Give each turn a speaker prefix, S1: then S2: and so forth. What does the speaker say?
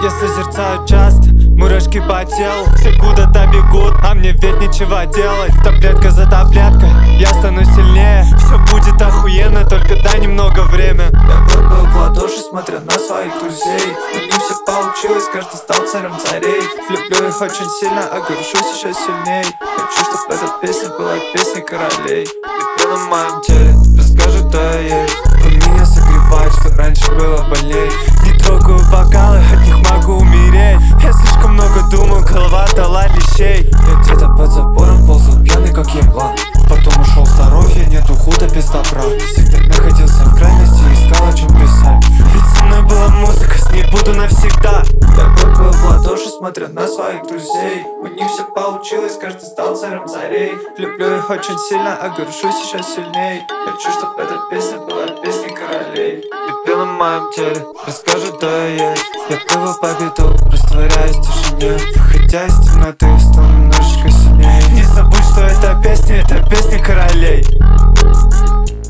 S1: Я созерцаю часто, мурашки по телу. Все куда-то бегут, а мне ведь нечего делать. Таблетка за таблеткой, я стану сильнее. Все будет охуенно, только дай немного время.
S2: Я хлопаю в ладоши, смотря на своих друзей. У них все получилось, каждый стал царем царей. Люблю их очень сильно, а горжусь еще сильней. Хочу, чтоб эта песня была песней королей. И пена в моем теле расскажет, кто я есть. Он меня согревает, что раньше было больней.
S1: Не трогаю бокалы, от них могу умереть. Я слишком много думаю, голова дала лещей.
S2: Я где-то под забором ползал пьяный, как еблан. Потом ушел в здоровье, нету худа без добра. Всегда находился в крайности, искал о чем писать.
S1: Ведь со мной была музыка, с ней буду навсегда.
S2: Я хлопаю в ладоши, смотря на своих друзей. У них все получилось, каждый стал царем царей. Люблю их очень сильно, а горжусь еще сильней. Хочу, чтоб эта песня была песней королей. И пена в моем теле расскажет, кто я есть. Я плыву по беду, растворяюсь в тишине. Выходя из темноты, стал немножечко сильнее.
S1: Не забудь, что эта песня королей.